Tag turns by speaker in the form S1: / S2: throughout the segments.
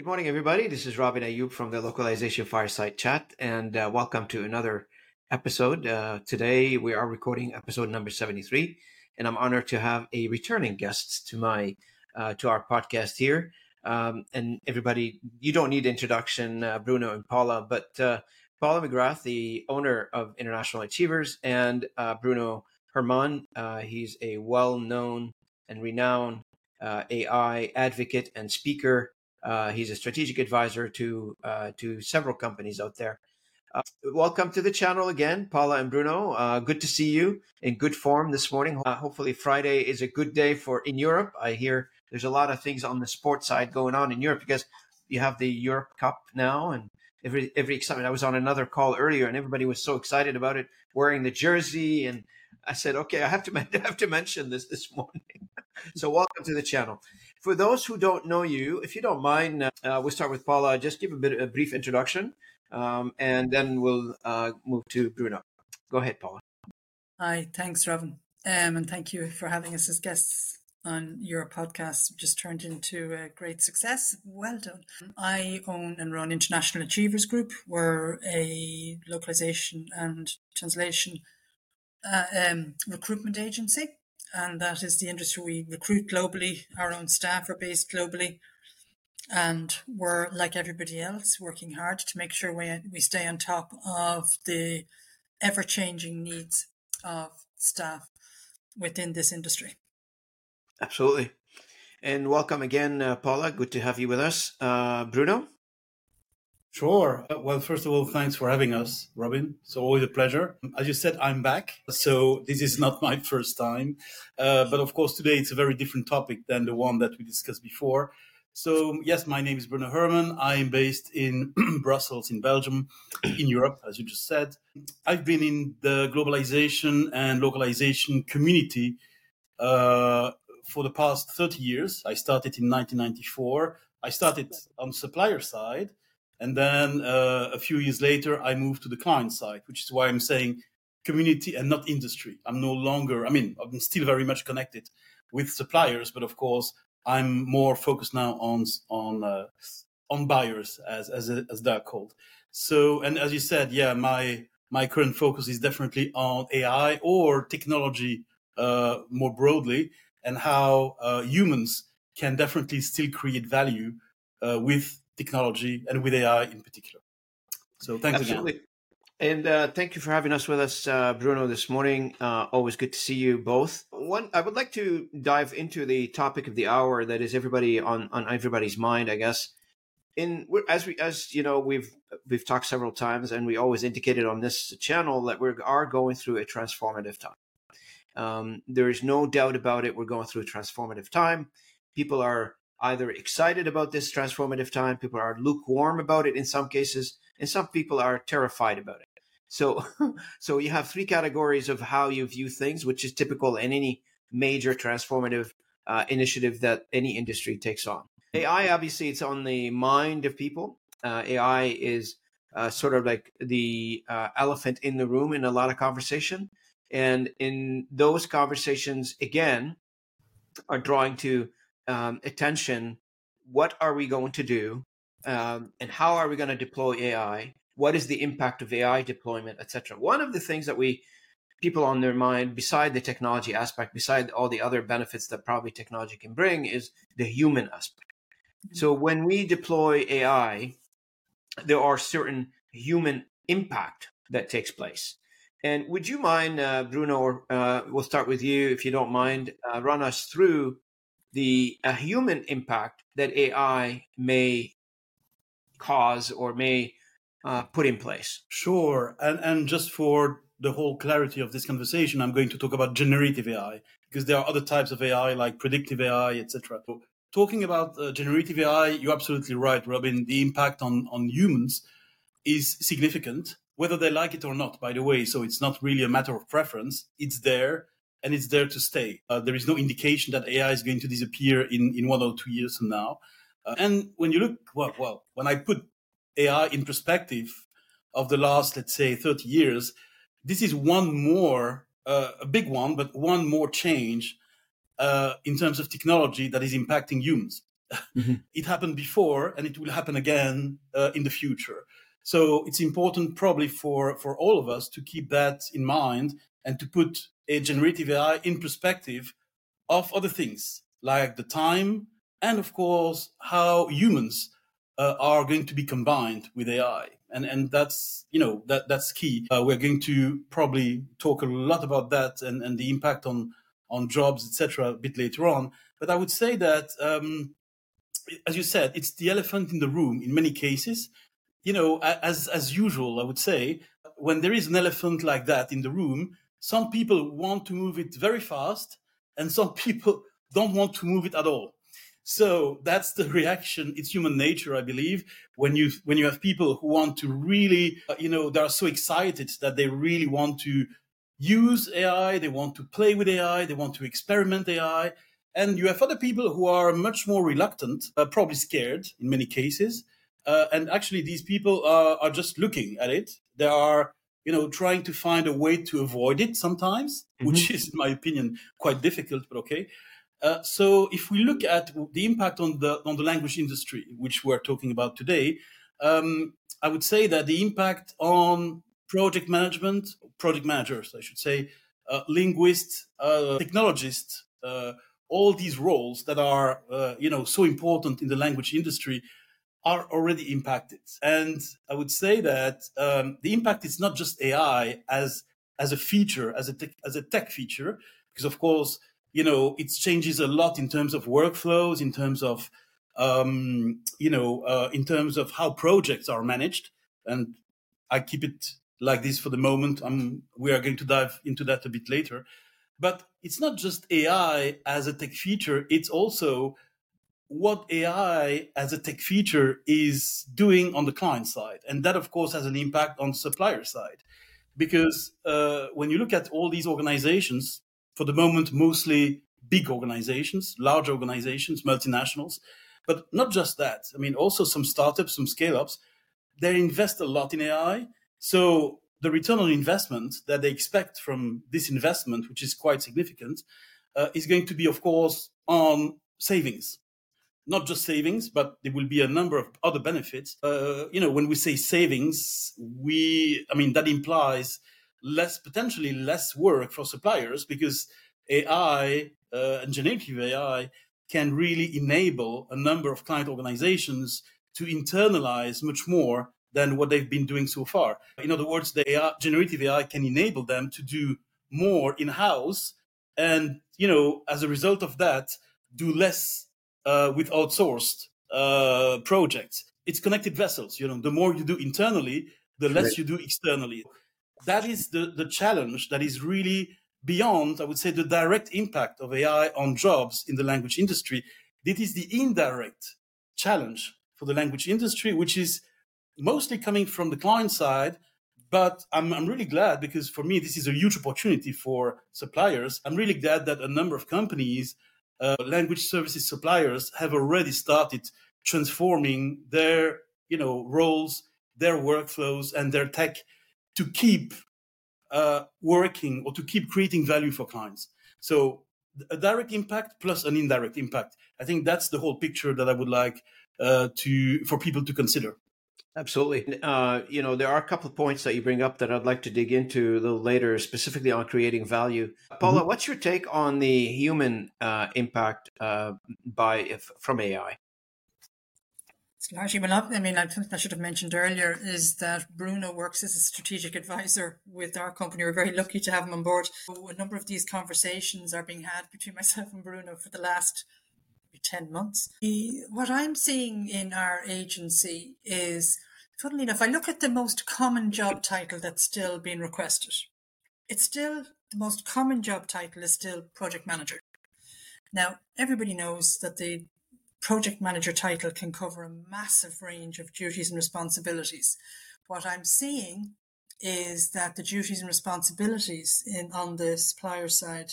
S1: Good morning, everybody. This is Robin Ayub from the Localization Fireside Chat, and welcome to another episode. Today, we are recording episode number 73, and I'm honored to have a returning guest to our podcast here. And everybody, you don't need introduction, Bruno and Paula, but Paula McGrath, the owner of International Achievers, and Bruno Herman. He's a well-known and renowned AI advocate and speaker. He's a strategic advisor to several companies out there. Welcome to the channel again, Paula and Bruno. Good to see you in good form this morning. Hopefully Friday is a good day in Europe. I hear there's a lot of things on the sports side going on in Europe because you have the Europe Cup now and every excitement. I was on another call earlier and everybody was so excited about it, wearing the jersey, and I said, okay, I have to mention this morning. So welcome to the channel. For those who don't know you, if you don't mind, we'll start with Paula. Just give a brief introduction, and then we'll move to Bruno. Go ahead, Paula.
S2: Hi, thanks, Robin. And thank you for having us as guests on your podcast. Just turned into a great success. Well done. I own and run International Achievers Group. We're a localization and translation recruitment agency. And that is the industry we recruit globally. Our own staff are based globally. And we're, like everybody else, working hard to make sure we stay on top of the ever-changing needs of staff within this industry.
S1: Absolutely. And welcome again, Paula. Good to have you with us. Bruno?
S3: Sure. Well, first of all, thanks for having us, Robin. It's always a pleasure. As you said, I'm back. So this is not my first time. But of course, today it's a very different topic than the one that we discussed before. So yes, my name is Bruno Herman. I'm based in Brussels, in Belgium, in Europe, as you just said. I've been in the globalization and localization community for the past 30 years. I started in 1994. I started on the supplier side. And then a few years later, I moved to the client side, which is why I'm saying community and not industry. I'm still very much connected with suppliers, but of course, I'm more focused now on buyers, as they're called. So, and as you said, yeah, my current focus is definitely on AI or technology more broadly, and how humans can definitely still create value with technology and with AI in particular. So thanks
S1: Absolutely.
S3: again.
S1: And thank you for having us with us, Bruno, this morning. Always good to see you both. I would like to dive into the topic of the hour that is everybody on everybody's mind, I guess. As you know, we've talked several times, and we always indicated on this channel that we are going through a transformative time. There is no doubt about it. We're going through a transformative time. People are either excited about this transformative time, people are lukewarm about it in some cases, and some people are terrified about it. So you have three categories of how you view things, which is typical in any major transformative initiative that any industry takes on. AI, obviously, it's on the mind of people. AI is sort of like the elephant in the room in a lot of conversation. And in those conversations, again, are drawing to attention. What are we going to do? And how are we going to deploy AI? What is the impact of AI deployment, etc.? One of the things that people on their mind, beside the technology aspect, beside all the other benefits that probably technology can bring, is the human aspect. So when we deploy AI, there are certain human impact that takes place. And would you mind, Bruno, or we'll start with you, if you don't mind, run us through the human impact that AI may cause or may put in place?
S3: Sure. And just for the whole clarity of this conversation, I'm going to talk about generative AI, because there are other types of AI like predictive AI, etc. So talking about generative AI, you're absolutely right, Robin. The impact on humans is significant, whether they like it or not, by the way. So it's not really a matter of preference. It's there, and it's there to stay. There is no indication that AI is going to disappear in 1 or 2 years from now. And when you look, when I put AI in perspective of the last, let's say, 30 years, this is one more, a big one, but one more change in terms of technology that is impacting humans. It happened before, and it will happen again in the future. So it's important probably for all of us to keep that in mind and to put a generative AI in perspective of other things like the time and, of course, how humans are going to be combined with AI. And that's, that's key. We're going to probably talk a lot about that and the impact on jobs, etc., a bit later on. But I would say that, as you said, it's the elephant in the room in many cases. As usual, I would say, when there is an elephant like that in the room, some people want to move it very fast, and some people don't want to move it at all. So that's the reaction. It's human nature, I believe, when you have people who want to really, they are so excited that they really want to use AI, they want to play with AI, they want to experiment AI. And you have other people who are much more reluctant, probably scared in many cases. And actually, these people are just looking at it. They are, trying to find a way to avoid it sometimes, which is, in my opinion, quite difficult, but okay. So if we look at the impact on the language industry, which we're talking about today, I would say that the impact on project managers, I should say, linguists, technologists, all these roles that are, so important in the language industry are already impacted. And I would say that the impact is not just AI as a feature, as a tech feature, because of course, it changes a lot in terms of workflows, in terms of, in terms of how projects are managed. And I keep it like this for the moment. We are going to dive into that a bit later. But it's not just AI as a tech feature. It's also what AI as a tech feature is doing on the client side. And that, of course, has an impact on the supplier side. Because when you look at all these organizations, for the moment, mostly big organizations, large organizations, multinationals, but not just that. I mean, also some startups, some scale-ups, they invest a lot in AI. So the return on investment that they expect from this investment, which is quite significant, is going to be, of course, on savings. Not just savings, but there will be a number of other benefits. When we say savings, that implies potentially less work for suppliers, because AI and generative AI can really enable a number of client organizations to internalize much more than what they've been doing so far. In other words, generative AI can enable them to do more in-house, and as a result of that, do less with outsourced projects. It's connected vessels. The more you do internally, the less you do externally. That is the challenge that is really beyond, I would say, the direct impact of AI on jobs in the language industry. It is the indirect challenge for the language industry, which is mostly coming from the client side. But I'm really glad, because for me, this is a huge opportunity for suppliers. I'm really glad that a number of companies, language services suppliers, have already started transforming their roles, their workflows, and their tech to keep working or to keep creating value for clients. So a direct impact plus an indirect impact. I think that's the whole picture that I would like for people to consider.
S1: Absolutely. There are a couple of points that you bring up that I'd like to dig into a little later, specifically on creating value. Paula, what's your take on the human impact from AI?
S2: It's largely been up. Something I should have mentioned earlier is that Bruno works as a strategic advisor with our company. We're very lucky to have him on board. A number of these conversations are being had between myself and Bruno for the last 10 months. What I'm seeing in our agency is, funnily enough, I look at the most common job title that's still being requested. The most common job title is still project manager. Now, everybody knows that the project manager title can cover a massive range of duties and responsibilities. What I'm seeing is that the duties and responsibilities on the supplier side,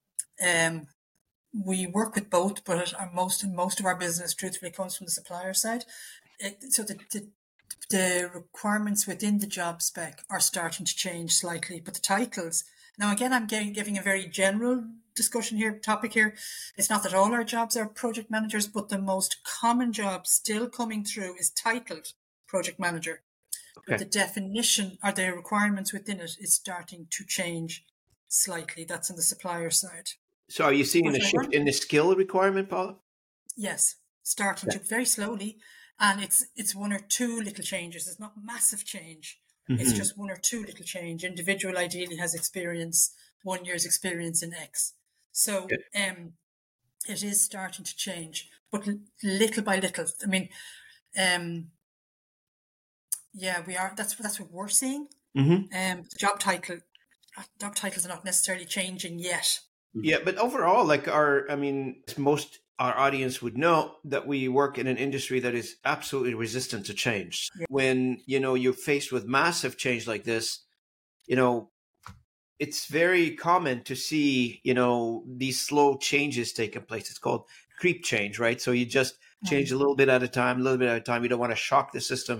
S2: we work with both, but most of our business truthfully comes from the supplier side. So the requirements within the job spec are starting to change slightly, but the titles, now again, I'm giving a very general discussion here, topic here. It's not that all our jobs are project managers, but the most common job still coming through is titled project manager. But
S1: Okay.
S2: the definition or the requirements within it is starting to change slightly. That's on the supplier side.
S1: So are you seeing
S2: But
S1: a
S2: I
S1: shift
S2: want-
S1: in the skill requirement, Paula?
S2: Yes, starting to very slowly, and it's one or two little changes. It's not massive change. It's
S1: Mhm.
S2: just one or two little change. Individual ideally has experience, 1 year's experience in X. So it is starting to change, but little by little. I mean, yeah, we are. That's what we're seeing. Job titles are not necessarily changing yet.
S1: Yeah, but overall, like most our audience would know that we work in an industry that is absolutely resistant to change.
S2: Yeah.
S1: When, you're faced with massive change like this, it's very common to see, these slow changes taking place. It's called creep change, right? So you just change a little bit at a time, a little bit at a time. You don't want to shock the system.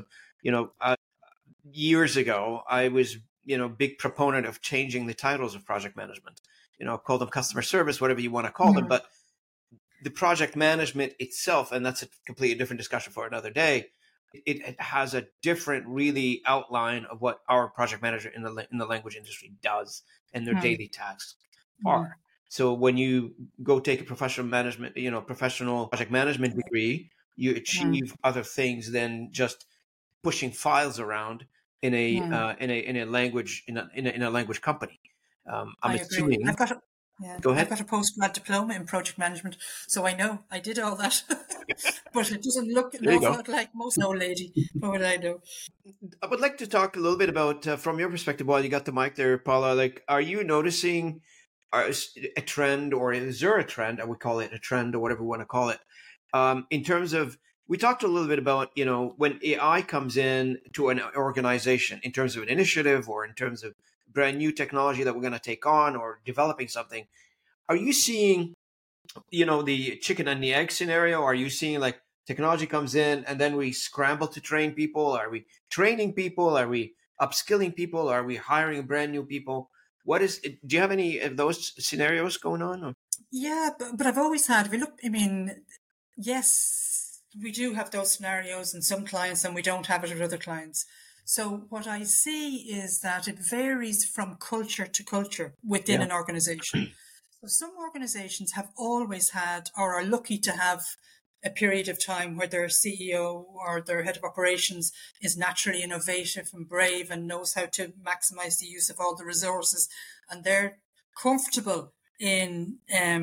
S1: Years ago, I was, big proponent of changing the titles of project management. Call them customer service, whatever you want to call them. But the project management itself, and that's a completely different discussion for another day, it has a different really outline of what our project manager in the language industry does and their daily tasks are. So when you go take a professional project management degree, you achieve other things than just pushing files around in a language in a language company. I'm assuming. Go ahead.
S2: I've got a postgrad diploma in project management, so I know I did all that. But it doesn't look an awful lot like most old lady. What would I know?
S1: I would like to talk a little bit about, from your perspective, while you got the mic there, Paula, like, are you noticing a trend, or is there a trend? I would call it a trend, or whatever we want to call it, in terms of, we talked a little bit about, when AI comes in to an organization in terms of an initiative or in terms of brand new technology that we're going to take on or developing something. Are you seeing, the chicken and the egg scenario? Are you seeing like technology comes in and then we scramble to train people? Are we training people? Are we upskilling people? Are we hiring brand new people? Do you have any of those scenarios going on? Or?
S2: Yeah, but I've always had, if we look, I mean, yes, we do have those scenarios in some clients and we don't have it with other clients. So what I see is that it varies from culture to culture within an organization. So some organizations have always had, or are lucky to have, a period of time where their CEO or their head of operations is naturally innovative and brave and knows how to maximize the use of all the resources, and they're comfortable in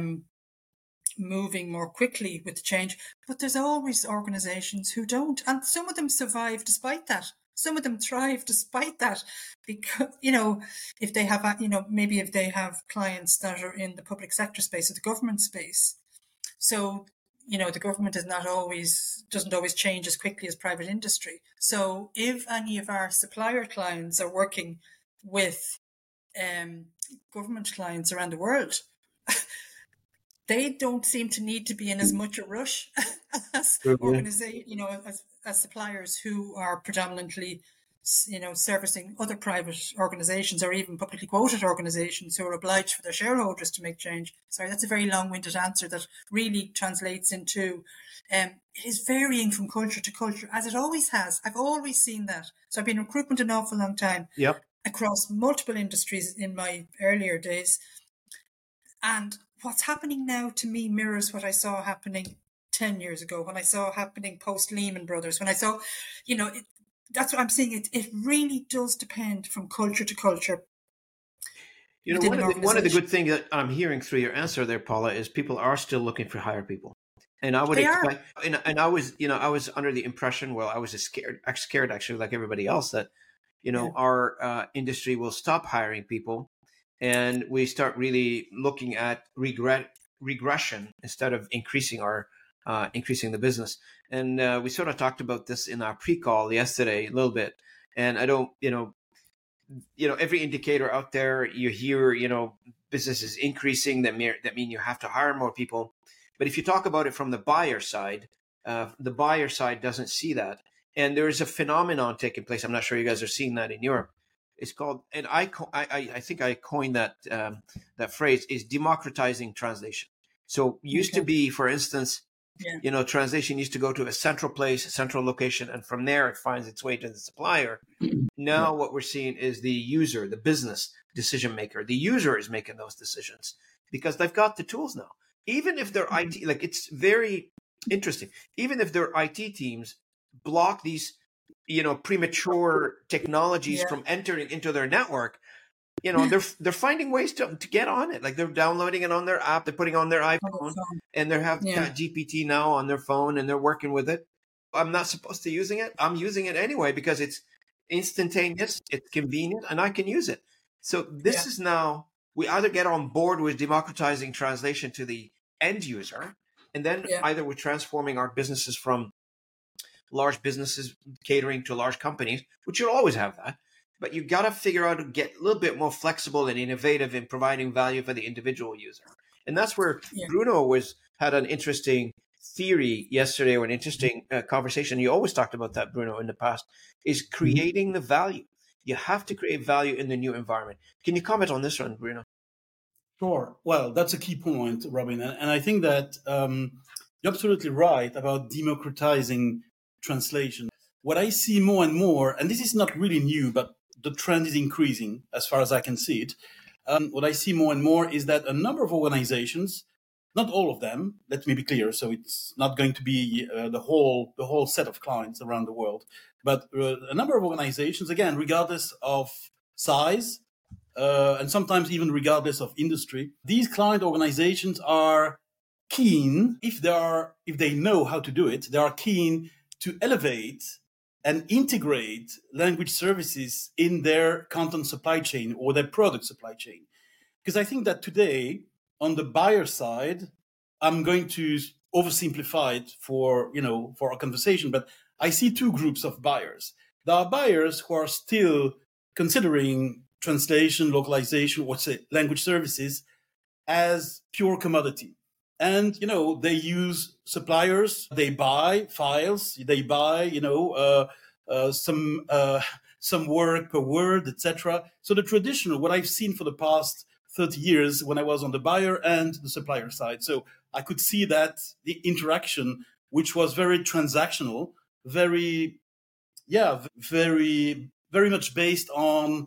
S2: moving more quickly with the change. But there's always organizations who don't, and some of them survive despite that. Some of them thrive despite that, because, if they have, maybe if they have clients that are in the public sector space or the government space. So, the government doesn't always change as quickly as private industry. So if any of our supplier clients are working with government clients around the world, they don't seem to need to be in as much a rush as as suppliers who are predominantly, servicing other private organizations or even publicly quoted organizations who are obliged for their shareholders to make change. Sorry, that's a very long-winded answer that really translates into it is varying from culture to culture, as it always has. I've always seen that. So I've been in recruitment an awful long time across multiple industries in my earlier days. And what's happening now to me mirrors what I saw happening 10 years ago, when I saw happening post Lehman Brothers, when I saw, that's what I'm saying. It really does depend from culture to culture.
S1: One of the good things that I'm hearing through your answer there, Paula, is people are still looking for hire people. And I would expect, and I was under the impression, I was scared actually, like everybody else, that, our industry will stop hiring people and we start really looking at regression instead of increasing the business. And we sort of talked about this in our pre-call yesterday a little bit. And I don't, every indicator out there, you hear, business is increasing, that mean you have to hire more people. But if you talk about it from the buyer side doesn't see that. And there is a phenomenon taking place. I'm not sure you guys are seeing that in Europe, It's called, and I think I coined that phrase, is democratizing translation. So used to
S2: Okay.
S1: be, for instance,
S2: Yeah.
S1: translation used to go to a central place, a central location, and from there it finds its way to the supplier. Now
S3: Yeah.
S1: what we're seeing is the user, the business decision maker. The user is making those decisions because they've got the tools now. Even if their
S2: Mhm.
S1: IT, like, it's very interesting. Even if their IT teams block these, premature technologies
S2: Yeah.
S1: from entering into their network, they're finding ways to get on it. Like, they're downloading it on their app, they're putting on their
S2: On the
S1: iPhone,
S2: phone.
S1: and they have
S2: Yeah.
S1: Chat GPT now on their phone, and they're working with it. I'm not supposed to using it. I'm using it anyway because it's instantaneous, it's convenient, and I can use it. So this
S2: Yeah.
S1: is now, we either get on board with democratizing translation to the end user, and then
S2: Yeah.
S1: either we're transforming our businesses from large businesses catering to large companies, which you'll always have that. But you got to figure out to get a little bit more flexible and innovative in providing value for the individual user. And that's where
S2: Yeah.
S1: Bruno had an interesting theory yesterday, or an interesting conversation. You always talked about that, Bruno, in the past, is
S3: Mhm.
S1: creating the value. You have to create value in the new environment. Can you comment on this one, Bruno?
S3: Sure. Well, that's a key point, Robin. And I think that you're absolutely right about democratizing translation. What I see more and more, and this is not really new, but the trend is increasing as far as I can see it. What I see more and more is that a number of organizations, not all of them, let me be clear, so it's not going to be the whole set of clients around the world, but a number of organizations, again, regardless of size, and sometimes even regardless of industry, these client organizations are keen, if they know how to do it, they are keen to elevate and integrate language services in their content supply chain or their product supply chain. Because I think that today, on the buyer side, I'm going to oversimplify it for our conversation, but I see two groups of buyers. There are buyers who are still considering translation, localization, or say language services as pure commodity. And, they use suppliers, they buy files, they buy, some work per word, etc. So the traditional, what I've seen for the past 30 years when I was on the buyer and the supplier side. So I could see that the interaction, which was very transactional, very, very much based on,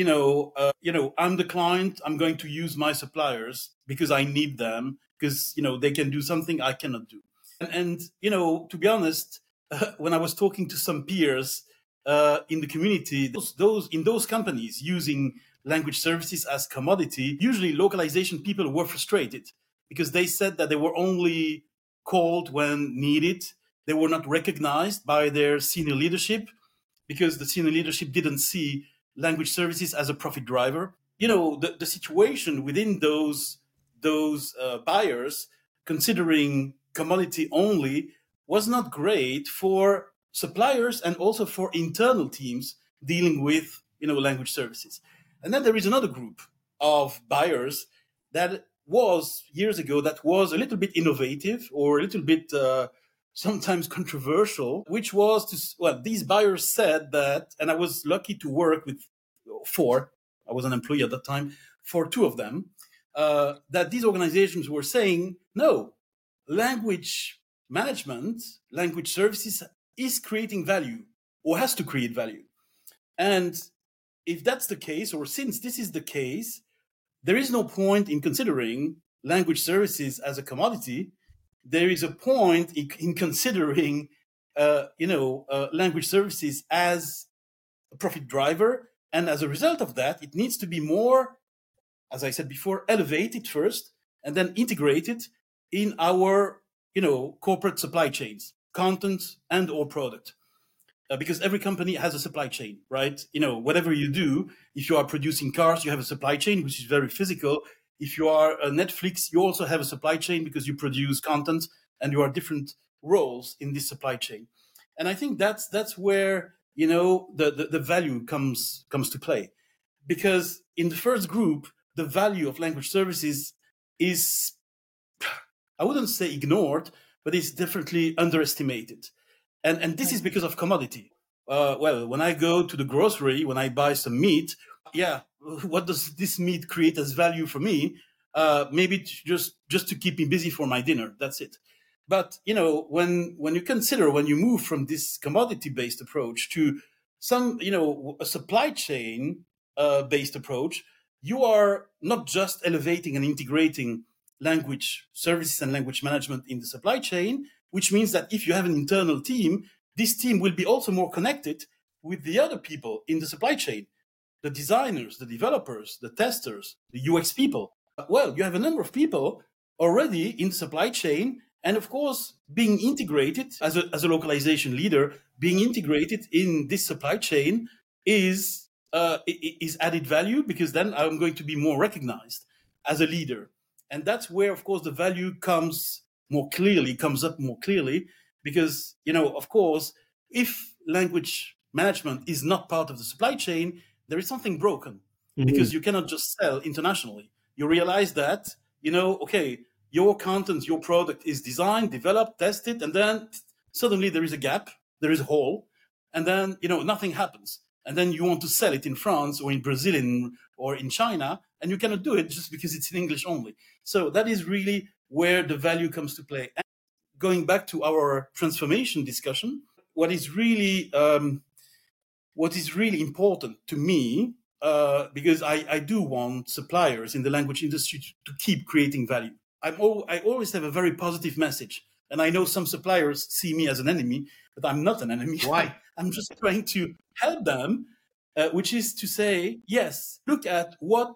S3: I'm the client, I'm going to use my suppliers because I need them, because, they can do something I cannot do. And to be honest, when I was talking to some peers in the community, those in those companies using language services as commodity, usually localization people were frustrated because they said that they were only called when needed. They were not recognized by their senior leadership because the senior leadership didn't see language services as a profit driver. The situation within those buyers, considering commodity only, was not great for suppliers and also for internal teams dealing with language services. And then there is another group of buyers that was years ago that was a little bit innovative or a little bit sometimes controversial, which was these buyers said that, and I was lucky to work with four. I was an employee at that time for two of them. That these organizations were saying, no, language management, language services is creating value or has to create value. And if that's the case, or since this is the case, there is no point in considering language services as a commodity. There is a point in considering, language services as a profit driver. And as a result of that, it needs to be more, as I said before, elevated first and then integrated in our, corporate supply chains, content and or product. Because every company has a supply chain, right? Whatever you do, if you are producing cars, you have a supply chain, which is very physical. If you are a Netflix, you also have a supply chain because you produce content and you are different roles in this supply chain. And I think that's where, the value comes to play. Because in the first group, the value of language services is, I wouldn't say ignored, but it's definitely underestimated. And this is because of commodity. well, when I go to the grocery, when I buy some meat, yeah, what does this meat create as value for me? Maybe just to keep me busy for my dinner. That's it. But when you consider, when you move from this commodity-based approach to some a supply chain based approach, you are not just elevating and integrating language services and language management in the supply chain, which means that if you have an internal team, this team will be also more connected with the other people in the supply chain, the designers, the developers, the testers, the UX people. Well, you have a number of people already in the supply chain, and of course, being integrated as a localization leader, being integrated in this supply chain is added value, because then I'm going to be more recognized as a leader. And that's where, of course, the value comes up more clearly, because, of course, if language management is not part of the supply chain, there is something broken, because you cannot just sell internationally. You realize that, okay, your content, your product is designed, developed, tested, and then suddenly there is a gap, there is a hole, and then, nothing happens. And then you want to sell it in France or in Brazil or in China, and you cannot do it just because it's in English only. So that is really where the value comes to play. And going back to our transformation discussion, what is really important to me, because I do want suppliers in the language industry to keep creating value. I always have a very positive message. And I know some suppliers see me as an enemy, but I'm not an enemy.
S1: Why?
S3: I'm just trying to help them, which is to say, yes, look at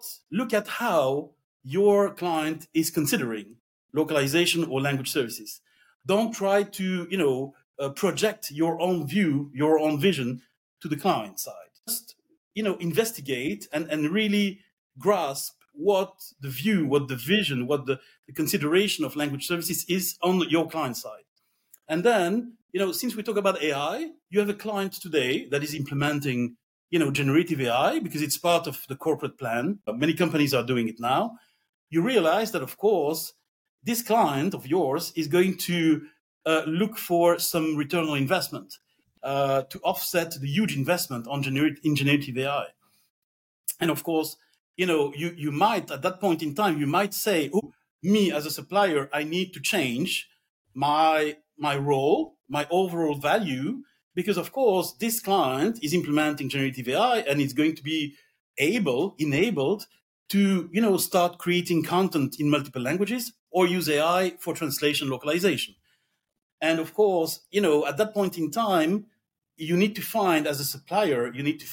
S3: how your client is considering localization or language services. Don't try to, project your own view, your own vision to the client side. Just, investigate and really grasp what the view, what the vision, what the consideration of language services is on your client side. And then, since we talk about AI, you have a client today that is implementing, generative AI because it's part of the corporate plan. Many companies are doing it now. You realize that, of course, this client of yours is going to look for some return on investment to offset the huge investment in generative AI. And of course, you might, at that point in time, you might say, oh, me as a supplier, I need to change my role, my overall value, because of course, this client is implementing generative AI and it's going to be enabled to, start creating content in multiple languages or use AI for translation localization. And of course, at that point in time, you need to find, as a supplier,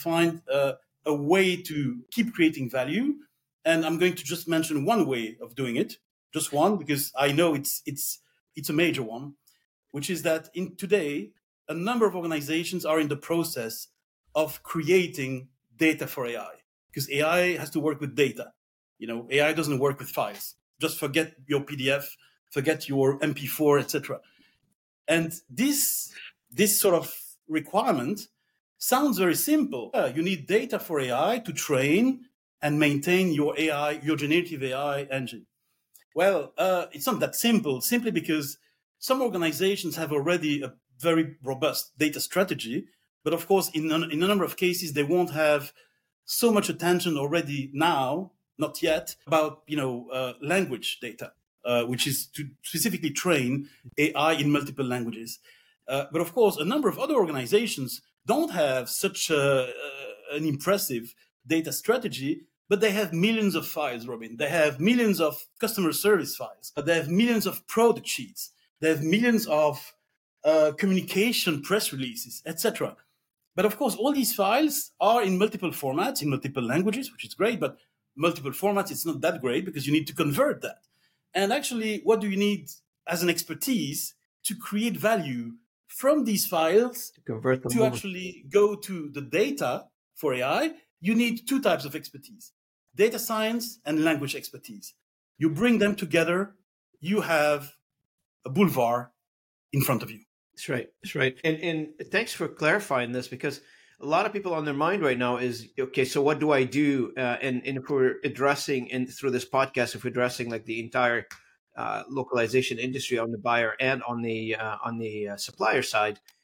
S3: a way to keep creating value. And I'm going to just mention one way of doing it, just one, because I know it's a major one, which is that today, a number of organizations are in the process of creating data for AI, because AI has to work with data. AI doesn't work with files. Just forget your PDF, forget your MP4, etc. And this sort of requirement sounds very simple. You need data for AI to train and maintain your generative AI engine. Well, it's not that simple, simply because some organizations have already a very robust data strategy. But of course, in a number of cases, they won't have so much attention already now, not yet, about language data, which is to specifically train AI in multiple languages. But of course, a number of other organizations don't have such an impressive data strategy, but they have millions of files, Robin. They have millions of customer service files. They have millions of product sheets. They have millions of communication press releases, etc. But of course, all these files are in multiple formats, in multiple languages, which is great, but multiple formats, it's not that great because you need to convert that. And actually, what do you need as an expertise to create value from these files
S1: to convert them
S3: to actually go to the data for AI? You need two types of expertise: data science and language expertise. You bring them together, you have a boulevard in front of you.
S1: That's right. That's right. And thanks for clarifying this, because a lot of people on their mind right now is, okay, so what do I do? And if we're addressing, and through this podcast, if we're addressing like the entire localization industry on the buyer and on the supplier side,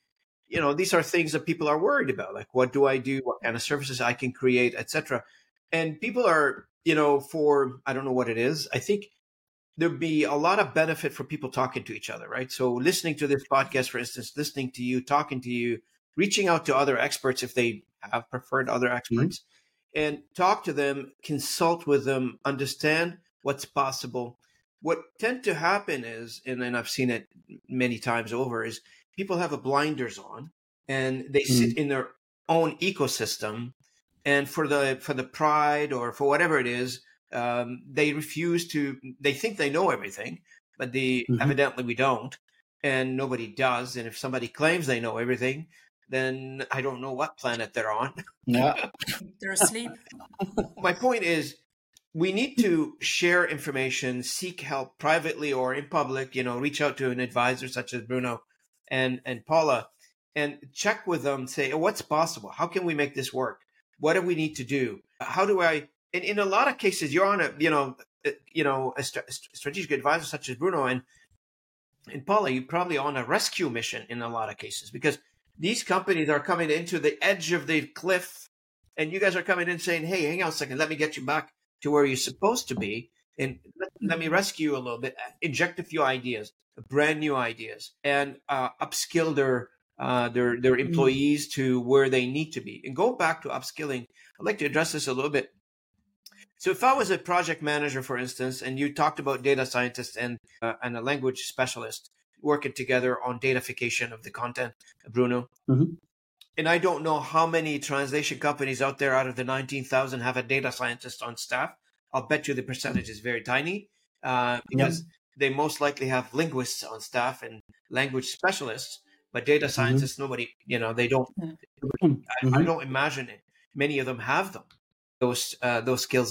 S1: these are things that people are worried about. Like, what do I do? What kind of services I can create, etc. And people are, for, I don't know what it is. I think there'd be a lot of benefit for people talking to each other, right? So listening to this podcast, for instance, listening to you, talking to you, reaching out to other experts if they have preferred other experts, and talk to them, consult with them, understand what's possible. What tend to happen is, and I've seen it many times over, is people have a blinders on and they sit in their own ecosystem, and for the pride or for whatever it is, they refuse to. They think they know everything, but evidently we don't, and nobody does. And if somebody claims they know everything, then I don't know what planet they're on.
S3: Yeah,
S2: They're asleep.
S1: My point is, we need to share information, seek help privately or in public, reach out to an advisor such as Bruno and Paula, and check with them, say, what's possible? How can we make this work? What do we need to do? How do I, and in a lot of cases, you're on a strategic advisor such as Bruno and Paula, you're probably on a rescue mission in a lot of cases, because these companies are coming into the edge of the cliff and you guys are coming in saying, hey, hang on a second, let me get you back to where you're supposed to be, and let me rescue you a little bit, inject a few ideas, brand new ideas, and upskill their employees to where they need to be. And go back to upskilling, I'd like to address this a little bit. So if I was a project manager, for instance, and you talked about data scientists and a language specialist working together on datafication of the content, Bruno, and I don't know how many translation companies out there out of the 19,000 have a data scientist on staff. I'll bet you the percentage is very tiny, because they most likely have linguists on staff and language specialists, but data scientists, nobody, they don't, I don't imagine it. Many of them have them, those skills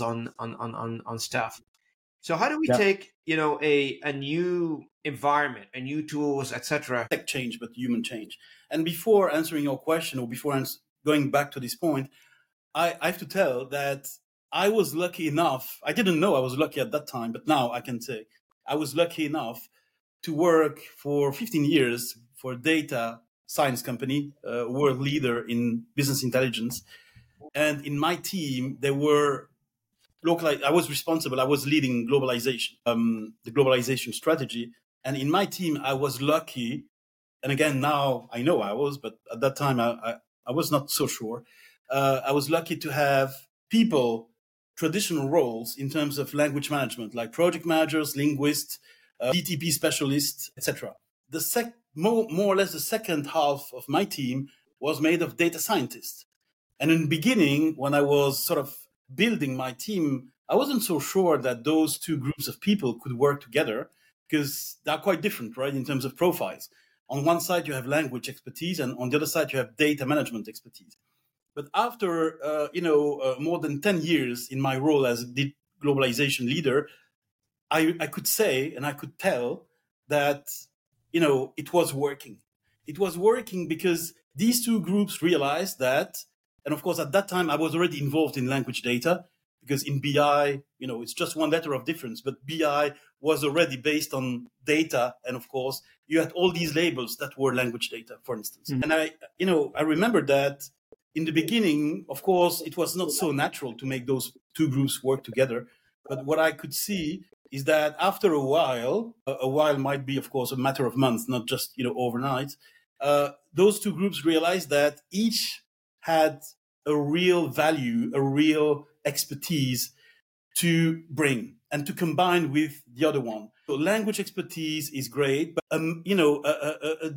S1: on staff. So how do we take, a new environment, a new tools, etc.
S3: Tech change, but human change. And before answering your question, or before going back to this point, I have to tell that I was lucky enough. I didn't know I was lucky at that time, but now I can say I was lucky enough to work for 15 years for a data science company, world leader in business intelligence. And in my team, there were I was responsible. I was leading globalization, the globalization strategy. And in my team, I was lucky. And again, now I know I was, but at that time, I was not so sure. I was lucky to have people, traditional roles in terms of language management, like project managers, linguists, DTP specialists, etc. More or less the second half of my team was made of data scientists. And in the beginning, when I was sort of building my team, I wasn't so sure that those two groups of people could work together, because they're quite different, right, in terms of profiles. On one side, you have language expertise, and on the other side, you have data management expertise. But after, more than 10 years in my role as a globalization leader, I could say, and I could tell that, it was working. It was working because these two groups realized that, and of course, at that time, I was already involved in language data, because in BI, it's just one letter of difference, but BI was already based on data. And of course, you had all these labels that were language data, for instance. And I remember that in the beginning, of course, it was not so natural to make those two groups work together. But what I could see is that after a while might be, of course, a matter of months, not just, overnight, those two groups realized that each had a real value, a real expertise to bring and to combine with the other one. So language expertise is great, but a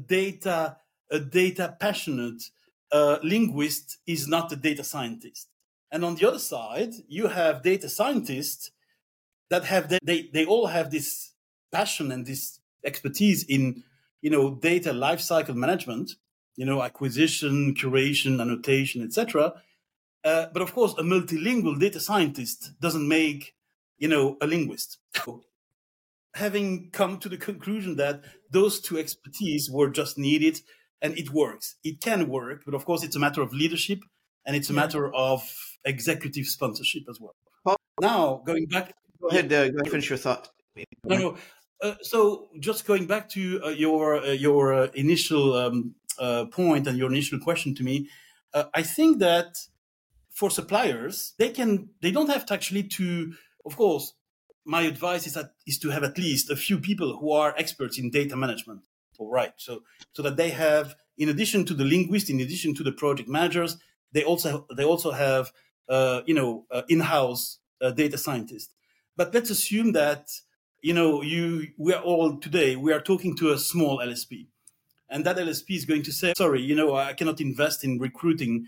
S3: data passionate linguist is not a data scientist. And on the other side, you have data scientists that have they all have this passion and this expertise in data lifecycle management, acquisition, curation, annotation, etc. But of course, a multilingual data scientist doesn't make, a linguist. So, having come to the conclusion that those two expertise were just needed, and it works. It can work, but of course, it's a matter of leadership, and it's a matter of executive sponsorship as well. Now, going back...
S1: Go ahead, finish your thought.
S3: No. So just going back to your initial point and your initial question to me, I think that for suppliers, they don't have to actually to, of course, my advice is to have at least a few people who are experts in data management. All right. So that they have, in addition to the linguists, in addition to the project managers, they also have, in-house data scientists. But let's assume that, we are talking to a small LSP. And that LSP is going to say, sorry, I cannot invest in recruiting,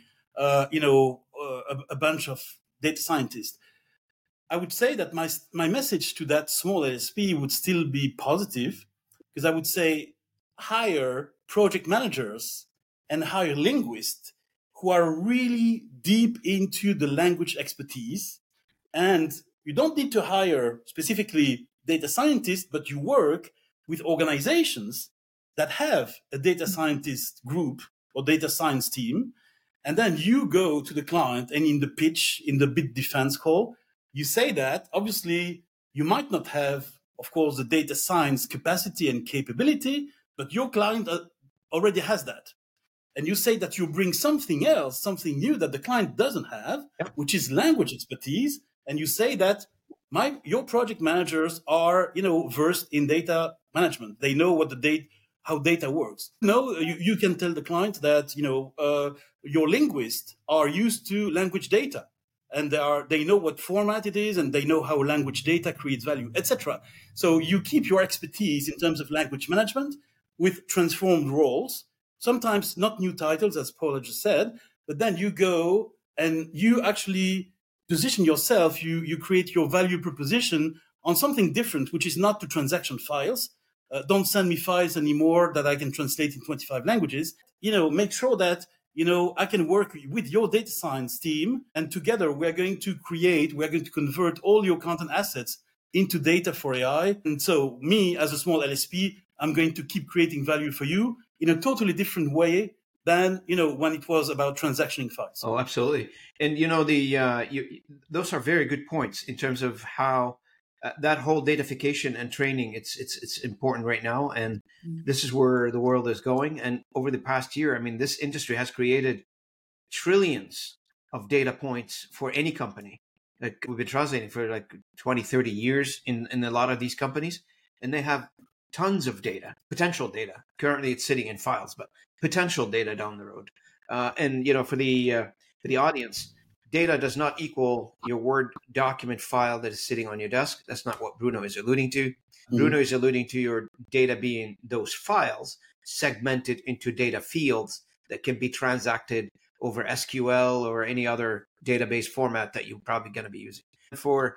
S3: a bunch of data scientists. I would say that my message to that small LSP would still be positive, because I would say hire project managers and hire linguists who are really deep into the language expertise. And you don't need to hire specifically data scientists, but you work with organizations that have a data scientist group or data science team. And then you go to the client and in the pitch, in the bid defense call, you say that obviously you might not have, of course, the data science capacity and capability, but your client already has that. And you say that you bring something else, something new that the client doesn't have, which is language expertise. And you say that your project managers are, versed in data management. They know how data works. You can tell the client that, your linguists are used to language data, and they know what format it is, and they know how language data creates value, etc. So you keep your expertise in terms of language management with transformed roles, sometimes not new titles, as Paula just said, but then you go and you actually position yourself, you create your value proposition on something different, which is not to transaction files. Don't send me files anymore that I can translate in 25 languages. Make sure that, I can work with your data science team, and together we're going to convert all your content assets into data for AI. And so me, as a small LSP, I'm going to keep creating value for you in a totally different way than, when it was about transactioning files.
S1: Oh, absolutely. And, those are very good points in terms of how that whole datafication and training, it's important right now. And this is where the world is going. And over the past year, this industry has created trillions of data points for any company. Like, we've been translating for like 20, 30 years in a lot of these companies, and they have tons of data, potential data. Currently it's sitting in files, but potential data down the road. And for the audience, data does not equal your Word document file that is sitting on your desk. That's not what Bruno is alluding to. Bruno is alluding to your data being those files segmented into data fields that can be transacted over SQL or any other database format that you're probably going to be using. For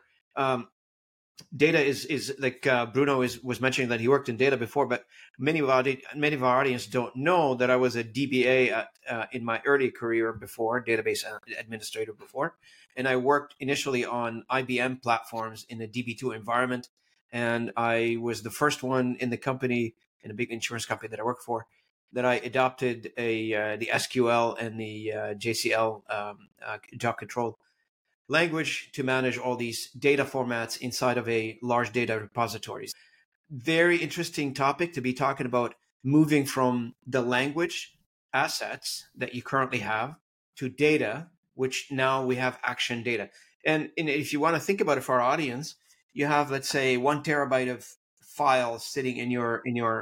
S1: data is like Bruno was mentioning that he worked in data before, but many of our audience don't know that I was a DBA in my early career before, database administrator before, and I worked initially on IBM platforms in a DB2 environment, and I was the first one in the company, in a big insurance company that I worked for, that I adopted the SQL and the JCL job control language to manage all these data formats inside of a large data repositories. Very interesting topic to be talking about, moving from the language assets that you currently have to data, which now we have action data. And if you want to think about it for our audience, you have, let's say, 1 terabyte of files sitting in your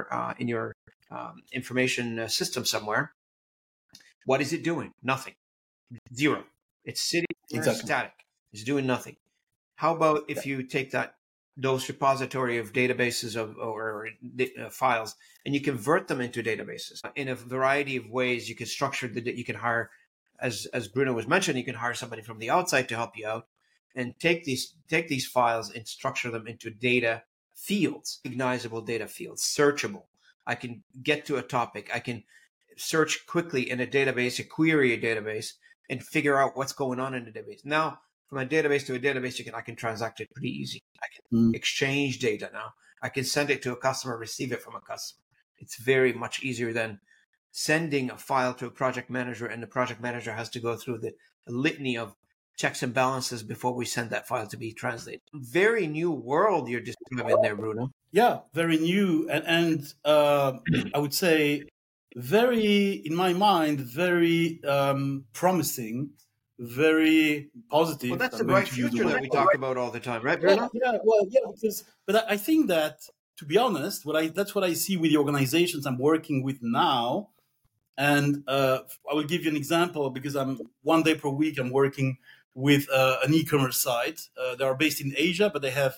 S1: information system somewhere. What is it doing? Nothing. Zero. It's sitting there static. It's doing nothing. How about if you take those repository of databases or files, and you convert them into databases in a variety of ways? You can structure you can hire, as Bruno was mentioning, you can hire somebody from the outside to help you out, and take these files and structure them into data fields, recognizable data fields, searchable. I can get to a topic. I can search quickly in a database, query a database, and figure out what's going on in the database. Now, from a database to a database, I can transact it pretty easy. I can exchange data now. I can send it to a customer, receive it from a customer. It's very much easier than sending a file to a project manager, and the project manager has to go through the litany of checks and balances before we send that file to be translated. Very new world you're describing there, Bruno.
S3: Yeah, very new. And I would say very, in my mind, very promising, very positive.
S1: Well, that's the
S3: I'm going
S1: bright
S3: to use the
S1: future
S3: word
S1: that we talk about all the time, right,
S3: Yeah,
S1: Bruno?
S3: yeah, well, yeah, because, but I think that, to be honest, that's what I see with the organizations I'm working with now. And I will give you an example because I'm 1 day per week. I'm working with an e-commerce site. They are based in Asia, but they have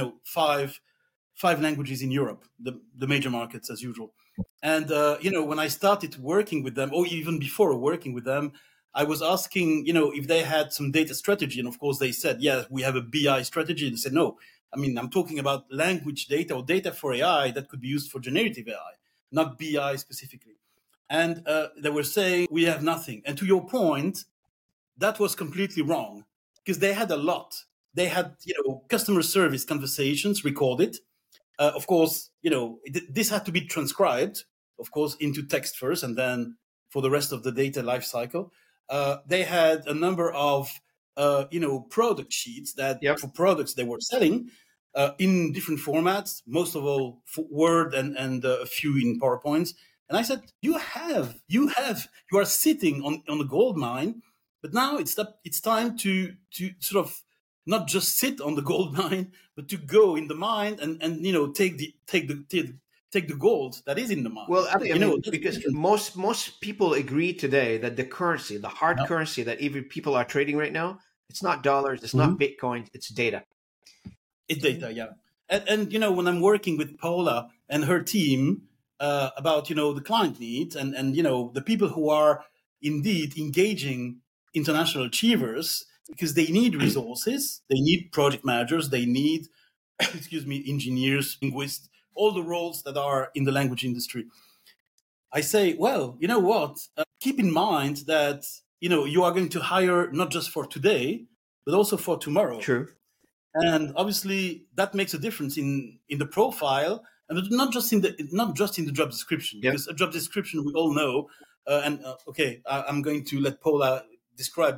S3: five languages in Europe, the major markets as usual. And when I started working with them, or even before working with them, I was asking, if they had some data strategy, and of course they said, yeah, we have a BI strategy. And they said, no, I mean, I'm talking about language data or data for AI that could be used for generative AI, not BI specifically. And they were saying, we have nothing. And to your point, that was completely wrong because they had a lot. They had, customer service conversations recorded. Of course, this had to be transcribed, of course, into text first, and then for the rest of the data lifecycle. They had a number of, product sheets that for products they were selling in different formats, most of all for Word and a few in PowerPoints. And I said, you are sitting on a gold mine, but now it's time to sort of not just sit on the gold mine, but to go in the mine and take the gold that is in the mine.
S1: Well, because most people agree today that the currency, the hard currency that even people are trading right now, it's not dollars, it's not Bitcoin, it's data.
S3: It's data, yeah. And when I'm working with Paula and her team about the client needs and the people who are indeed engaging international achievers, because they need resources, they need project managers, they need, engineers, linguists, all the roles that are in the language industry. I say, well, you know what? Keep in mind that, you are going to hire not just for today, but also for tomorrow.
S1: True.
S3: And obviously that makes a difference in the profile, and not just in the job description, because a job description we all know. I'm going to let Paula describe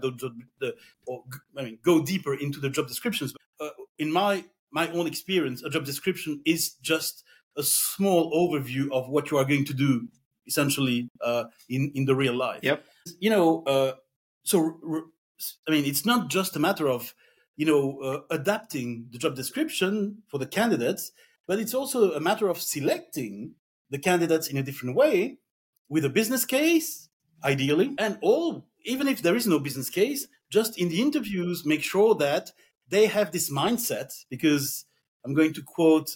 S3: go deeper into the job descriptions. In my own experience, a job description is just a small overview of what you are going to do, essentially, in the real life.
S1: Yep.
S3: It's not just a matter of adapting the job description for the candidates, but it's also a matter of selecting the candidates in a different way with a business case, ideally, and even if there is no business case, just in the interviews, make sure that they have this mindset, because I'm going to quote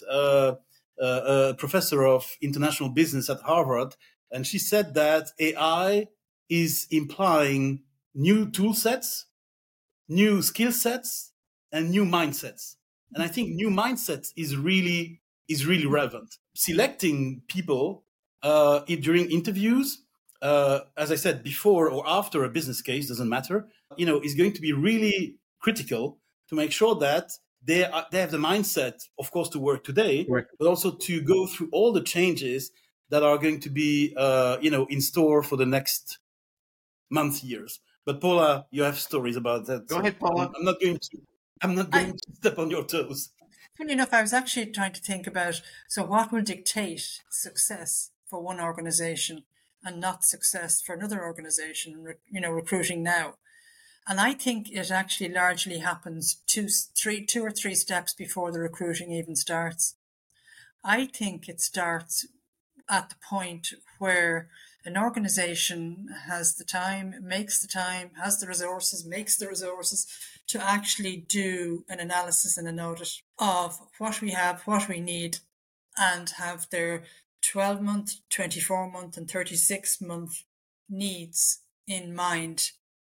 S3: a professor of international business at Harvard, and she said that AI is implying new tool sets, new skill sets, and new mindsets. And I think new mindsets is really relevant. Selecting people during interviews, as I said, before or after a business case, doesn't matter, is going to be really critical to make sure that they have the mindset, of course, to work today, but also to go through all the changes that are going to be, in store for the next months, years. But Paula, you have stories about that.
S1: Go ahead, Paula.
S3: I'm not going to step on your toes.
S2: Funny enough, I was actually trying to think about, so what will dictate success for one organization and not success for another organization, recruiting now. And I think it actually largely happens two or three steps before the recruiting even starts. I think it starts at the point where an organization has the time, has the resources, makes the resources to actually do an analysis and an audit of what we have, what we need, and have their 12-month, 24-month, and 36-month needs in mind.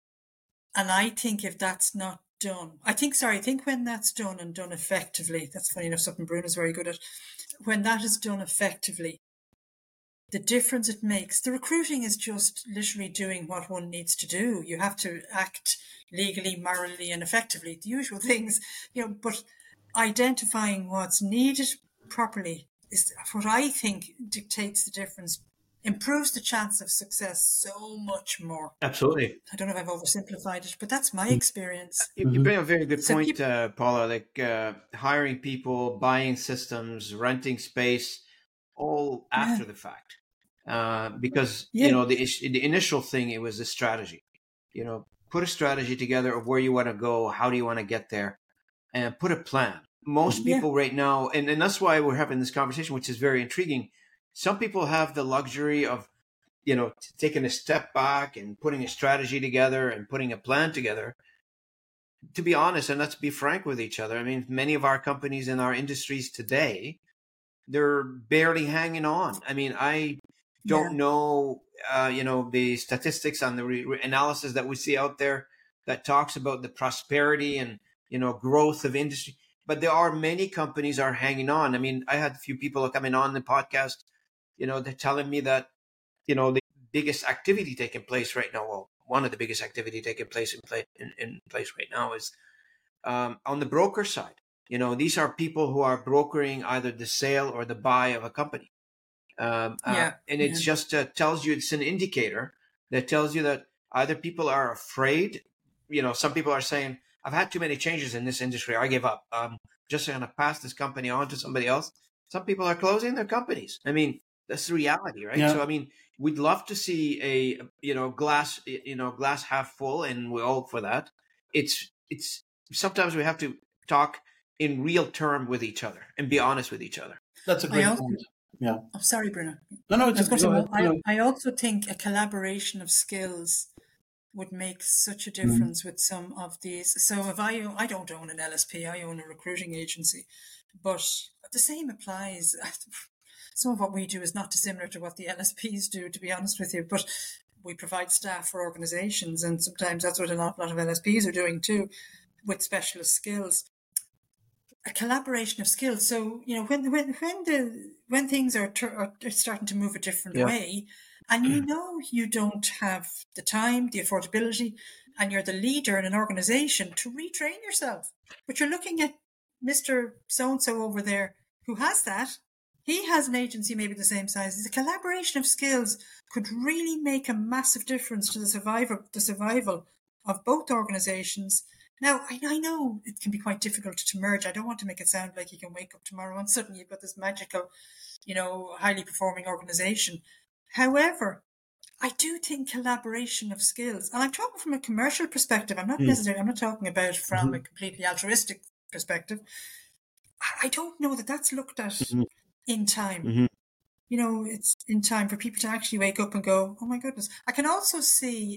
S2: And I think if that's not done, I think when that's done and done effectively, that's funny enough, something Bruno's very good at, when that is done effectively, the difference it makes, the recruiting is just literally doing what one needs to do. You have to act legally, morally, and effectively, the usual things, but identifying what's needed properly is what I think dictates the difference, improves the chance of success so much more.
S1: Absolutely.
S2: I don't know if I've oversimplified it, but that's my experience.
S1: You bring a very good point, Paula, like hiring people, buying systems, renting space, all after the fact. because
S2: Yeah.
S1: the initial thing, it was the strategy. Put a strategy together of where you want to go, how do you want to get there, and put a plan. Most
S2: Yeah.
S1: people right now, and that's why we're having this conversation, which is very intriguing. Some people have the luxury of taking a step back and putting a strategy together and putting a plan together. To be honest, and let's be frank with each other, I mean, many of our companies in our industries today, they're barely hanging on. I mean, I
S2: Yeah.
S1: don't know, the statistics on the analysis that we see out there that talks about the prosperity and, growth of industry. But there are many companies are hanging on. I mean, I had a few people coming on the podcast, they're telling me that, the biggest activity taking place right now, well, one of the biggest activity taking place in place right now is on the broker side. These are people who are brokering either the sale or the buy of a company.
S2: Yeah.
S1: And it's just tells you, it's an indicator that tells you that either people are afraid. Some people are saying, I've had too many changes in this industry, I give up. Just going to pass this company on to somebody else. Some people are closing their companies. I mean, that's the reality, right?
S3: Yeah.
S1: So, I mean, we'd love to see a glass half full, and we're all for that. It's sometimes we have to talk in real term with each other and be honest with each other.
S3: That's a great point. Yeah.
S2: Oh, sorry, Bruno.
S3: No,
S2: I
S3: it's
S2: was going to
S3: go
S2: say,
S3: ahead.
S2: I also think a collaboration of skills would make such a difference with some of these. So if I don't own an LSP, I own a recruiting agency, but the same applies. Some of what we do is not dissimilar to what the LSPs do, to be honest with you, but we provide staff for organizations, and sometimes that's what a lot of LSPs are doing too, with specialist skills. A collaboration of skills. So when things are starting to move a different way, and you don't have the time, the affordability, and you're the leader in an organization to retrain yourself, but you're looking at Mr. So-and-so over there who has that. He has an agency maybe the same size. The collaboration of skills could really make a massive difference to the survival of both organizations. Now, I know it can be quite difficult to merge. I don't want to make it sound like you can wake up tomorrow and suddenly you've got this magical, highly performing organization. However, I do think collaboration of skills, and I'm talking from a commercial perspective. I'm not talking about from a completely altruistic perspective. I don't know that that's looked at in time. It's in time for people to actually wake up and go, oh my goodness. I can also see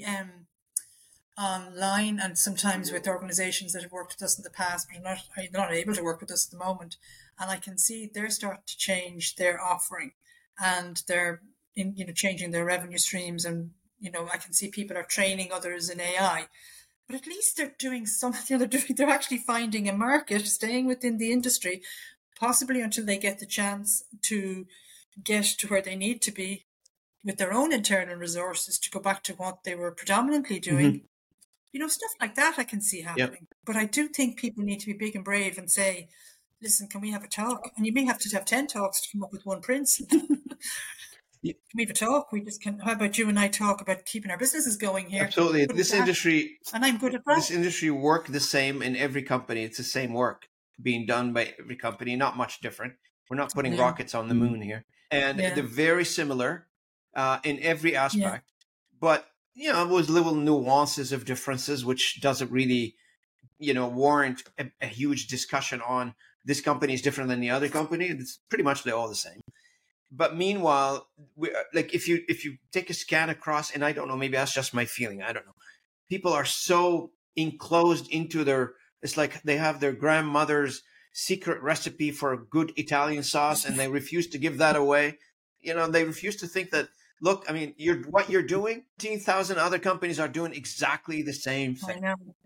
S2: online, and sometimes with organizations that have worked with us in the past but are not able to work with us at the moment, and I can see they're starting to change their offering, and they're changing their revenue streams, and I can see people are training others in AI, but at least they're doing something. They're actually finding a market, staying within the industry, possibly until they get the chance to get to where they need to be with their own internal resources to go back to what they were predominantly doing. Stuff like that I can see happening. Yep. But I do think people need to be big and brave and say, listen, can we have a talk? And you may have to have 10 talks to come up with one prince. Can we have a talk? How about you and I talk about keeping our businesses going here?
S1: Absolutely. This industry,
S2: and I'm good at that.
S1: This industry work the same in every company. It's the same work being done by every company, not much different. We're not putting rockets on the moon here. And they're very similar in every aspect. But with little nuances of differences, which doesn't really, warrant a huge discussion on this company is different than the other company. It's pretty much they're all the same. But meanwhile, if you take a scan across, and I don't know, maybe that's just my feeling. I don't know. People are so enclosed into it's like they have their grandmother's secret recipe for a good Italian sauce, and they refuse to give that away. They refuse to think that, look, I mean, what you're doing, 15,000 other companies are doing exactly the same thing.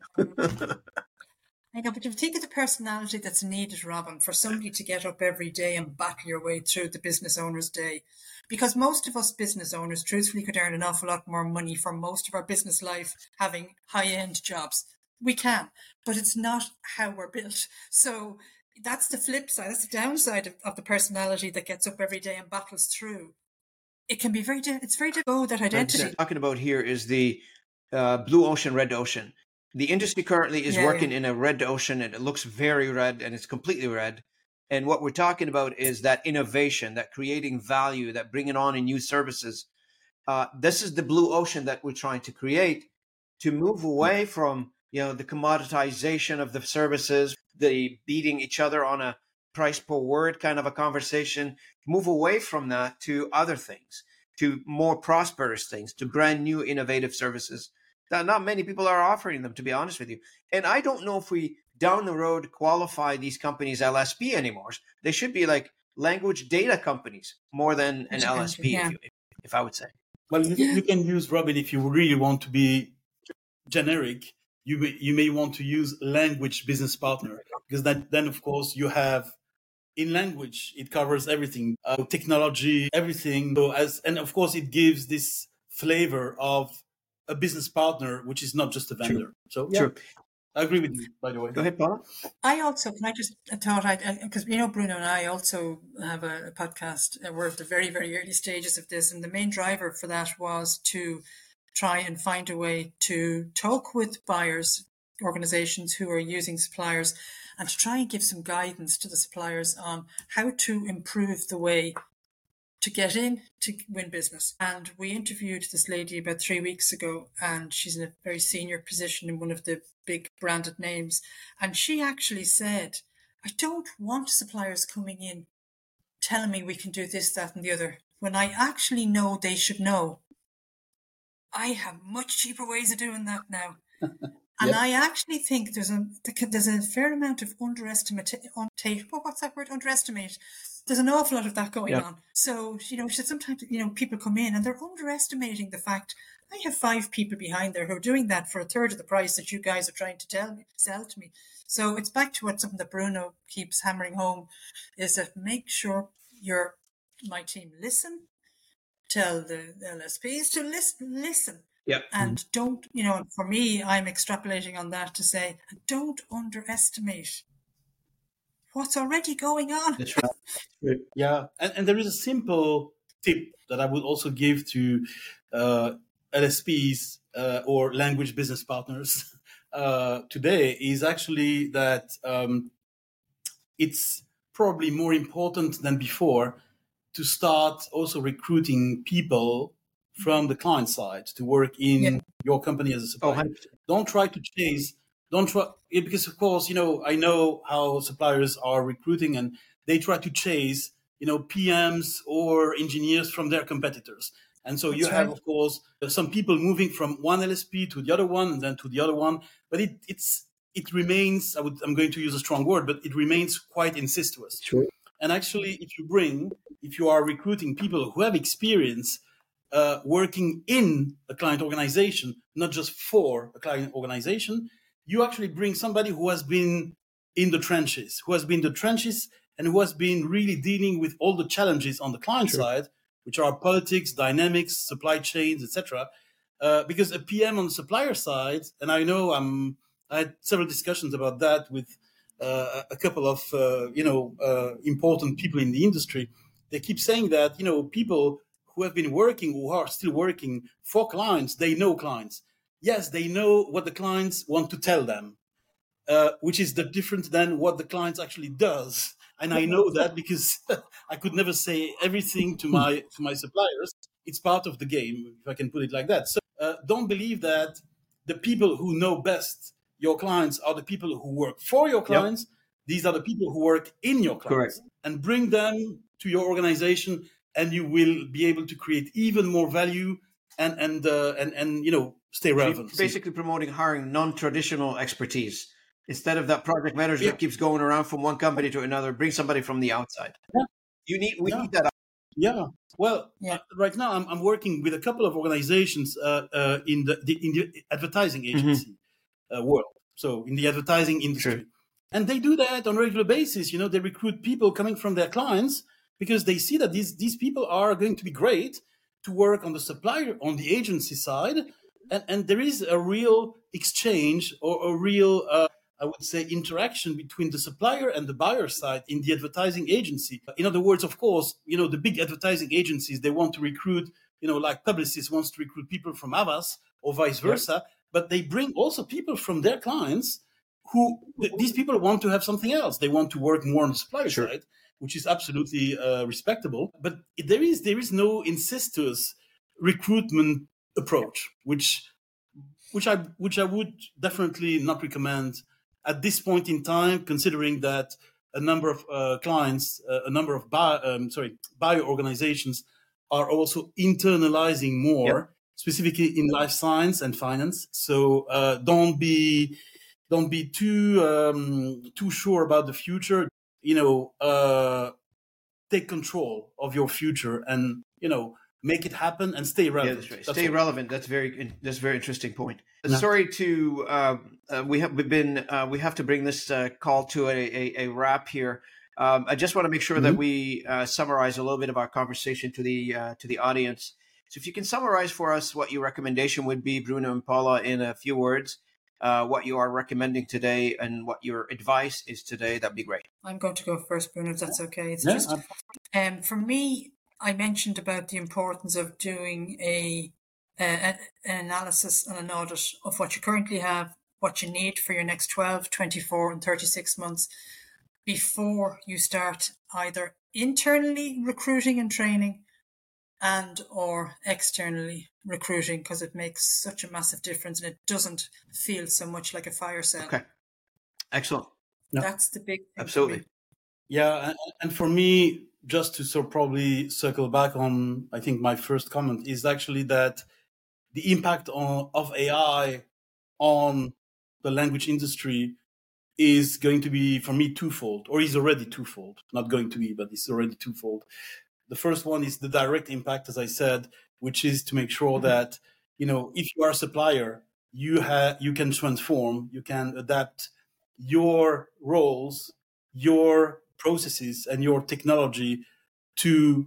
S2: I know, but if you think of the personality that's needed, Robin, for somebody to get up every day and battle your way through the business owner's day, because most of us business owners, truthfully, could earn an awful lot more money for most of our business life having high-end jobs. We can, but it's not how we're built. So that's the flip side. That's the downside of the personality that gets up every day and battles through. It can be it's very difficult, that identity.
S1: What I'm talking about here is the blue ocean, red ocean. The industry currently is working in a red ocean, and it looks very red, and it's completely red. And what we're talking about is that innovation, that creating value, that bringing on in new services. This is the blue ocean that we're trying to create to move away from, the commoditization of the services, the beating each other on a price per word kind of a conversation, move away from that to other things, to more prosperous things, to brand new innovative services that not many people are offering them, to be honest with you. And I don't know if we down the road qualify these companies LSP anymore. They should be like language data companies more than an LSP,
S2: Yeah.
S1: if I would say.
S3: Well, you can use, Robin, if you really want to be generic, you may want to use language business partner, because then of course you have in language, it covers everything, technology, everything. And of course it gives this flavor of a business partner, which is not just a vendor.
S1: True.
S3: So yeah,
S1: True.
S3: I agree with you, by the way.
S1: Go ahead, Paula.
S2: I also, can I just thought, because Bruno and I also have a podcast. We're at the very, very early stages of this. And the main driver for that was to try and find a way to talk with buyers, organizations who are using suppliers, and to try and give some guidance to the suppliers on how to improve the way to get in to win business. And we interviewed this lady about 3 weeks ago, and she's in a very senior position in one of the big branded names. And she actually said, I don't want suppliers coming in telling me we can do this, that, and the other, when I actually know they should know. I have much cheaper ways of doing that now. And
S3: Yep.
S2: I actually think there's a fair amount of underestimate. There's an awful lot of that going on. So, sometimes, people come in and they're underestimating the fact I have 5 people behind there who are doing that for a third of the price that you guys are trying to sell to me. So it's back to something that Bruno keeps hammering home, is that make sure my team listen, tell the LSPs to listen.
S1: Yeah.
S2: And don't, for me, I'm extrapolating on that to say, don't underestimate what's already going on.
S1: That's right.
S3: Yeah, and there is a simple tip that I would also give to LSPs or language business partners today, is actually that it's probably more important than before to start also recruiting people from the client side to work in your company as a supplier. Don't try to chase. Because of course, I know how suppliers are recruiting, and they try to chase, PMs or engineers from their competitors. And so you have, of course, some people moving from one LSP to the other one and then to the other one. But it remains, I'm going to use a strong word, but it remains quite incestuous.
S1: Sure.
S3: And actually, if you are recruiting people who have experience working in a client organization, not just for a client organization, you actually bring somebody who has been in the trenches, and who has been really dealing with all the challenges on the client side, which are politics, dynamics, supply chains, etc. Because a PM on the supplier side, and I know I had several discussions about that with a couple of important people in the industry. They keep saying that people who have been working, who are still working for clients, they know clients. Yes, they know what the clients want to tell them, which is different than what the clients actually does. And I know that because I could never say everything to my suppliers. It's part of the game, if I can put it like that. So don't believe that the people who know best your clients are the people who work for your clients. Yep. These are the people who work in your clients.
S1: Correct.
S3: And bring them to your organization, and you will be able to create even more value and stay relevant.
S1: Basically promoting hiring non-traditional expertise instead of that project manager that keeps going around from one company to another. Bring somebody from the outside. We need that.
S3: Yeah. Well, right now I'm working with a couple of organizations in the advertising agency world. So in the advertising industry.
S1: Sure.
S3: And they do that on a regular basis. They recruit people coming from their clients because they see that these people are going to be great to work on the supplier, on the agency side. And there is a real exchange or a real, I would say, interaction between the supplier and the buyer side in the advertising agency. In other words, of course, the big advertising agencies, they want to recruit, like Publicis wants to recruit people from Havas or vice versa, but they bring also people from their clients these people want to have something else. They want to work more on the supplier
S1: Sure.
S3: side, which is absolutely respectable. But there is no incestuous recruitment approach, which I would definitely not recommend at this point in time, considering that a number of clients, a number of buyer organizations are also internalizing more, specifically in life science and finance. So don't be too sure about the future. Take control of your future and make it happen and stay relevant.
S1: Yeah, that's right. Stay relevant. That's very interesting point.
S3: Yeah.
S1: Sorry to we have to bring this call to a wrap here. I just want to make sure that we summarize a little bit of our conversation to the audience. So if you can summarize for us what your recommendation would be, Bruno and Paula, in a few words, what you are recommending today and what your advice is today, that'd be great.
S2: I'm going to go first, Bruno, if that's okay. It's
S3: Yeah.
S2: just for me, I mentioned about the importance of doing an analysis and an audit of what you currently have, what you need for your next 12, 24 and 36 months before you start either internally recruiting and training and or externally recruiting, because it makes such a massive difference and it doesn't feel so much like a fire sale.
S1: Okay. Excellent.
S3: Yeah.
S2: That's the big thing.
S1: Absolutely.
S3: Yeah, and for me, just to probably circle back on, I think my first comment is actually that the impact of AI on the language industry is going to be, for me, twofold, or is already twofold. Not going to be, but it's already twofold. The first one is the direct impact, as I said, which is to make sure that, if you are a supplier, you can transform, you can adapt your roles, your processes and your technology to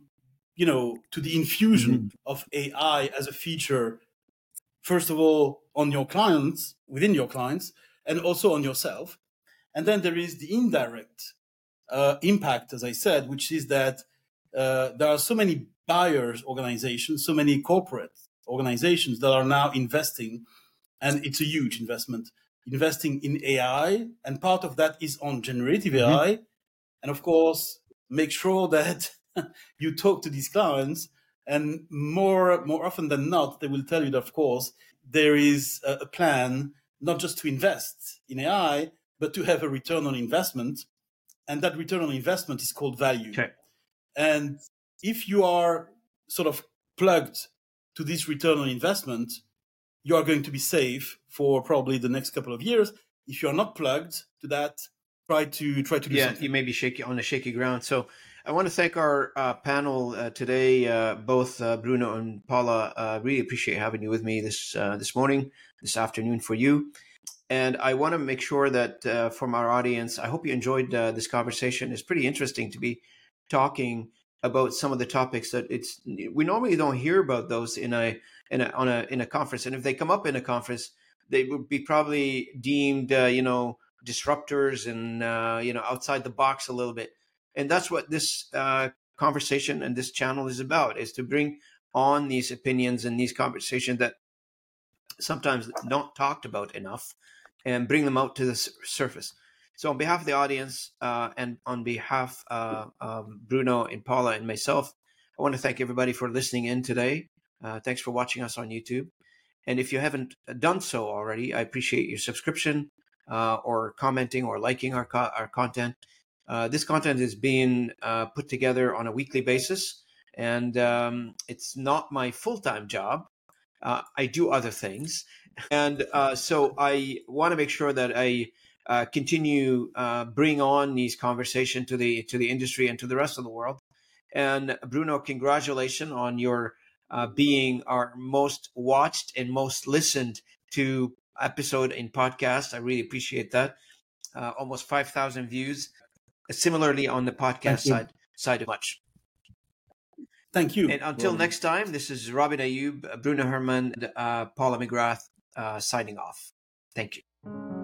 S3: the infusion of AI as a feature, first of all, on your clients, within your clients, and also on yourself. And then there is the indirect impact, as I said, which is that there are so many buyers organizations, so many corporate organizations that are now investing, and it's a huge investment, investing in AI. And part of that is on generative AI. And of course, make sure that you talk to these clients, and more often than not, they will tell you that, of course, there is a plan not just to invest in AI, but to have a return on investment. And that return on investment is called value.
S1: Okay.
S3: And if you are sort of plugged to this return on investment, you are going to be safe for probably the next couple of years. If you are not plugged to that, try to do something.
S1: You may be on a shaky ground. So I want to thank our panel today, both Bruno and Paula. Really appreciate having you with me this morning, this afternoon for you. And I want to make sure that from our audience, I hope you enjoyed this conversation. It's pretty interesting to be talking about some of the topics that we normally don't hear about those in a conference. And if they come up in a conference, they would be probably deemed disruptors and outside the box a little bit. And that's what this conversation and this channel is about, is to bring on these opinions and these conversations that sometimes not talked about enough, and bring them out to the surface. So on behalf of the audience and on behalf of Bruno and Paula and myself, I want to thank everybody for listening in today. Thanks for watching us on YouTube. And if you haven't done so already, I appreciate your subscription or commenting or liking our content. This content is being put together on a weekly basis, and it's not my full-time job. I do other things. And so I want to make sure that I continue bring on these conversations to the industry and to the rest of the world. And Bruno, congratulations on your being our most watched and most listened to episode in podcast. I really appreciate that. Almost 5,000 views. Similarly on the podcast side of much.
S3: Thank you.
S1: And until
S3: Robin.
S1: next time, this is Robin Ayoub, Bruno Herman, and Paula McGrath signing off. Thank you.